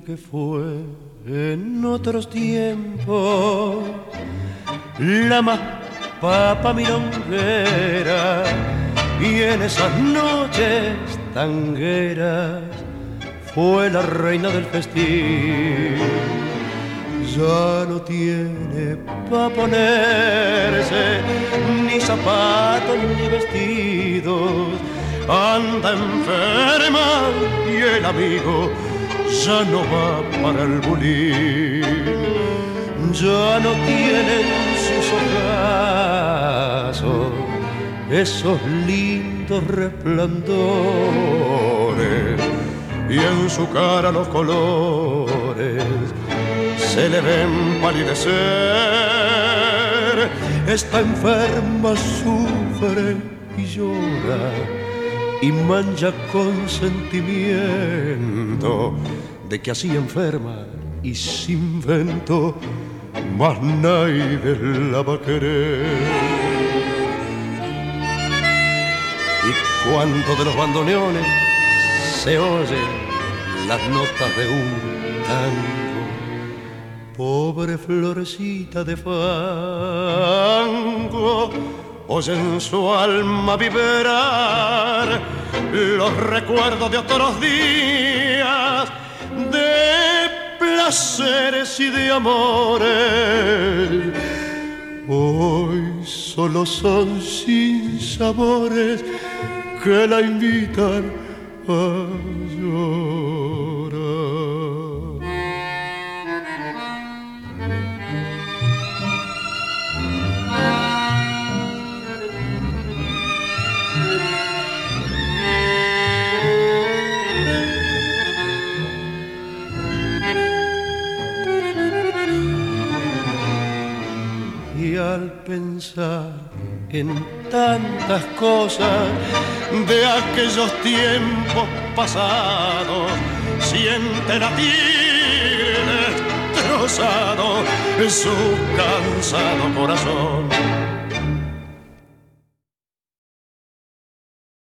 que fue en otros tiempos la más papa milonguera, y en esas noches tangueras fue la reina del festín. Ya no tiene pa' ponerse ni zapatos ni vestidos, anda enferma y el amigo ya no va para el bulín. Ya no tienen sus ojazos esos lindos resplandores, y en su cara los colores se le ven palidecer. Está enferma, sufre y llora y mancha con sentimiento de que así enferma y sin vento más nadie la va a querer. Y cuando de los bandoneones se oyen las notas de un tango, pobre florecita de fango, oye en su alma vibrar los recuerdos de otros días, de placeres y de amores. Hoy solo son sinsabores que la invitan a llorar. Y al pensar en tantas cosas de aquellos tiempos pasados, siente latir destrozado su cansado corazón.